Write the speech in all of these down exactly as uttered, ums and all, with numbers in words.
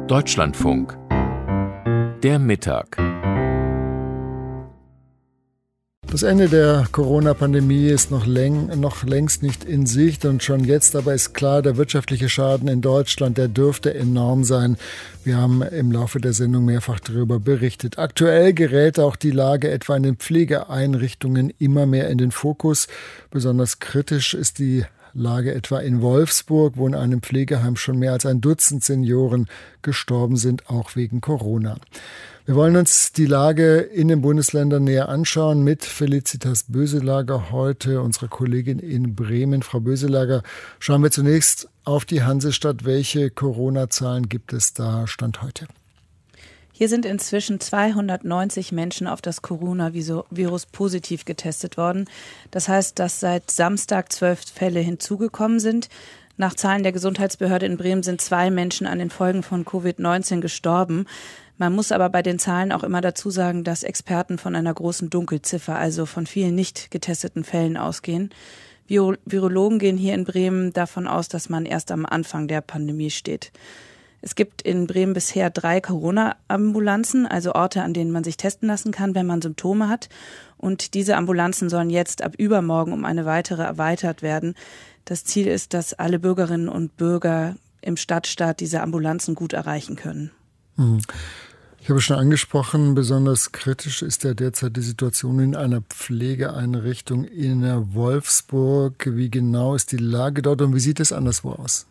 Deutschlandfunk. Der Mittag. Das Ende der Corona-Pandemie ist noch, läng, noch längst nicht in Sicht und schon jetzt aber ist klar, der wirtschaftliche Schaden in Deutschland, der dürfte enorm sein. Wir haben im Laufe der Sendung mehrfach darüber berichtet. Aktuell gerät auch die Lage etwa in den Pflegeeinrichtungen immer mehr in den Fokus. Besonders kritisch ist die Lage etwa in Wolfsburg, wo in einem Pflegeheim schon mehr als ein Dutzend Senioren gestorben sind, auch wegen Corona. Wir wollen uns die Lage in den Bundesländern näher anschauen mit Felicitas Böselager heute, unserer Kollegin in Bremen. Frau Böselager, schauen wir zunächst auf die Hansestadt. Welche Corona-Zahlen gibt es da Stand heute? Hier sind inzwischen zweihundertneunzig Menschen auf das Coronavirus positiv getestet worden. Das heißt, dass seit Samstag zwölf Fälle hinzugekommen sind. Nach Zahlen der Gesundheitsbehörde in Bremen sind zwei Menschen an den Folgen von Covid neunzehn gestorben. Man muss aber bei den Zahlen auch immer dazu sagen, dass Experten von einer großen Dunkelziffer, also von vielen nicht getesteten Fällen ausgehen. Viro- Virologen gehen hier in Bremen davon aus, dass man erst am Anfang der Pandemie steht. Es gibt in Bremen bisher drei Corona-Ambulanzen, also Orte, an denen man sich testen lassen kann, wenn man Symptome hat. Und diese Ambulanzen sollen jetzt ab übermorgen um eine weitere erweitert werden. Das Ziel ist, dass alle Bürgerinnen und Bürger im Stadtstaat diese Ambulanzen gut erreichen können. Ich habe schon angesprochen, besonders kritisch ist ja derzeit die Situation in einer Pflegeeinrichtung in Wolfsburg. Wie genau ist die Lage dort und wie sieht es anderswo aus?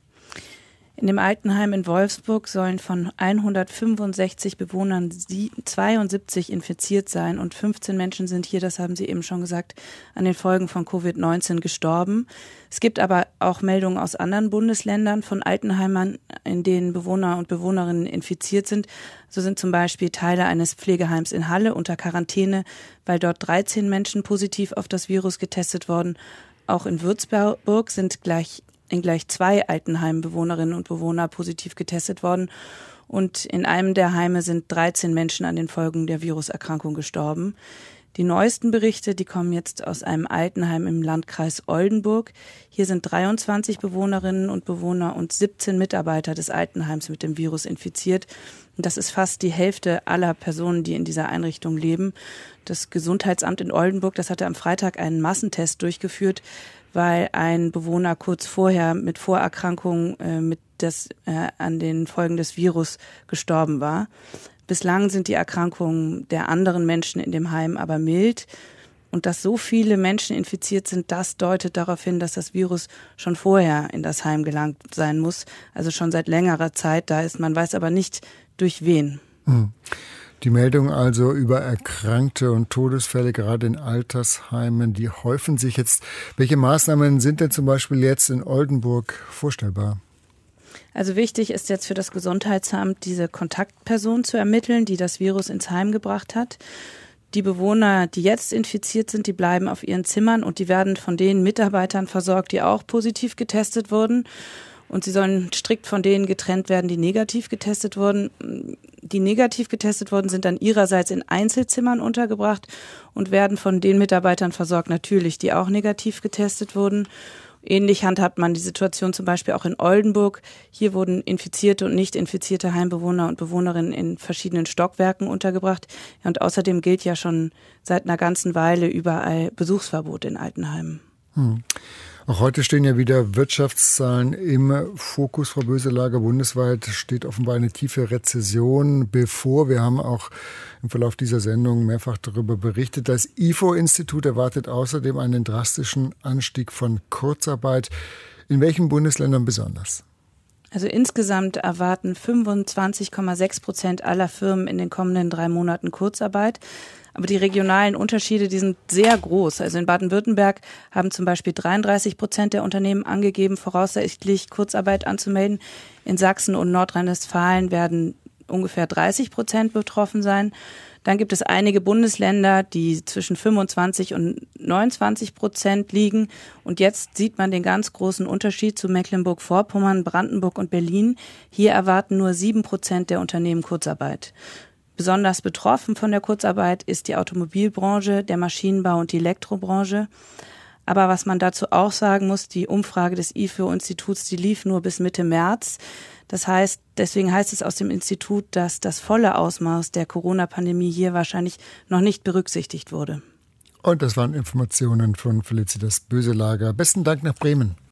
In dem Altenheim in Wolfsburg sollen von hundertfünfundsechzig Bewohnern zweiundsiebzig infiziert sein und fünfzehn Menschen sind hier, das haben Sie eben schon gesagt, an den Folgen von Covid neunzehn gestorben. Es gibt aber auch Meldungen aus anderen Bundesländern von Altenheimern, in denen Bewohner und Bewohnerinnen infiziert sind. So sind zum Beispiel Teile eines Pflegeheims in Halle unter Quarantäne, weil dort dreizehn Menschen positiv auf das Virus getestet wurden. Auch in Würzburg sind gleich in gleich zwei Altenheimbewohnerinnen und Bewohner positiv getestet worden. Und in einem der Heime sind dreizehn Menschen an den Folgen der Viruserkrankung gestorben. Die neuesten Berichte, die kommen jetzt aus einem Altenheim im Landkreis Oldenburg. Hier sind dreiundzwanzig Bewohnerinnen und Bewohner und siebzehn Mitarbeiter des Altenheims mit dem Virus infiziert. Und das ist fast die Hälfte aller Personen, die in dieser Einrichtung leben. Das Gesundheitsamt in Oldenburg, das hatte am Freitag einen Massentest durchgeführt, weil ein Bewohner kurz vorher mit Vorerkrankungen äh, mit des, äh, an den Folgen des Virus gestorben war. Bislang sind die Erkrankungen der anderen Menschen in dem Heim aber mild. Und dass so viele Menschen infiziert sind, das deutet darauf hin, dass das Virus schon vorher in das Heim gelangt sein muss. Also schon seit längerer Zeit da ist. Man weiß aber nicht, durch wen. Hm. Die Meldungen also über Erkrankte und Todesfälle, gerade in Altersheimen, die häufen sich jetzt. Welche Maßnahmen sind denn zum Beispiel jetzt in Oldenburg vorstellbar? Also wichtig ist jetzt für das Gesundheitsamt, diese Kontaktperson zu ermitteln, die das Virus ins Heim gebracht hat. Die Bewohner, die jetzt infiziert sind, die bleiben auf ihren Zimmern und die werden von den Mitarbeitern versorgt, die auch positiv getestet wurden. Und sie sollen strikt von denen getrennt werden, die negativ getestet wurden. Die negativ getestet wurden, sind dann ihrerseits in Einzelzimmern untergebracht und werden von den Mitarbeitern versorgt, natürlich, die auch negativ getestet wurden. Ähnlich handhabt man die Situation zum Beispiel auch in Oldenburg. Hier wurden infizierte und nicht infizierte Heimbewohner und Bewohnerinnen in verschiedenen Stockwerken untergebracht. Und außerdem gilt ja schon seit einer ganzen Weile überall Besuchsverbot in Altenheimen. Hm. Auch heute stehen ja wieder Wirtschaftszahlen im Fokus, Frau Böselager. Bundesweit steht offenbar eine tiefe Rezession bevor. Wir haben auch im Verlauf dieser Sendung mehrfach darüber berichtet. Das I F O-Institut erwartet außerdem einen drastischen Anstieg von Kurzarbeit. In welchen Bundesländern besonders? Also insgesamt erwarten fünfundzwanzig Komma sechs Prozent aller Firmen in den kommenden drei Monaten Kurzarbeit. Aber die regionalen Unterschiede, die sind sehr groß. Also in Baden-Württemberg haben zum Beispiel dreiunddreißig Prozent der Unternehmen angegeben, voraussichtlich Kurzarbeit anzumelden. In Sachsen und Nordrhein-Westfalen werden ungefähr dreißig Prozent betroffen sein. Dann gibt es einige Bundesländer, die zwischen fünfundzwanzig und neunundzwanzig Prozent liegen. Und jetzt sieht man den ganz großen Unterschied zu Mecklenburg-Vorpommern, Brandenburg und Berlin. Hier erwarten nur sieben Prozent der Unternehmen Kurzarbeit. Besonders betroffen von der Kurzarbeit ist die Automobilbranche, der Maschinenbau und die Elektrobranche. Aber was man dazu auch sagen muss, die Umfrage des I F O-Instituts, die lief nur bis Mitte März. Das heißt, deswegen heißt es aus dem Institut, dass das volle Ausmaß der Corona-Pandemie hier wahrscheinlich noch nicht berücksichtigt wurde. Und das waren Informationen von Felicitas Böselager. Besten Dank nach Bremen.